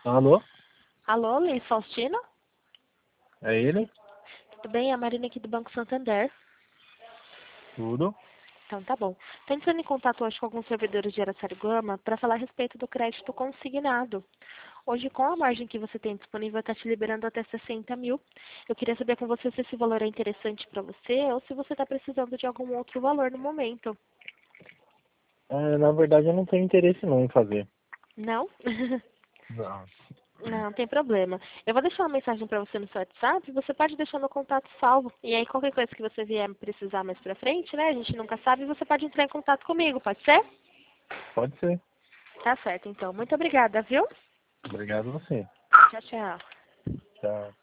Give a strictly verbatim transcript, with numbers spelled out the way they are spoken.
Alô? Alô, Luiz Faustino? É ele? Tudo bem? É a Marina aqui do Banco Santander. Tudo? Então tá bom. Estou entrando em contato hoje com alguns servidores de Araçariguama para falar a respeito do crédito consignado. Hoje, com a margem que você tem disponível, está te liberando até sessenta mil. Eu queria saber com você se esse valor é interessante para você ou se você está precisando de algum outro valor no momento. É, na verdade eu não tenho interesse não em fazer. Não? Não. Não, não tem problema. Eu vou deixar uma mensagem para você no seu WhatsApp, você pode deixar meu contato salvo. E aí qualquer coisa que você vier precisar mais pra frente, né, a gente nunca sabe, você pode entrar em contato comigo, pode ser? Pode ser. Tá certo, então. Muito obrigada, viu? Obrigado a você. Tchau, tchau. Tchau.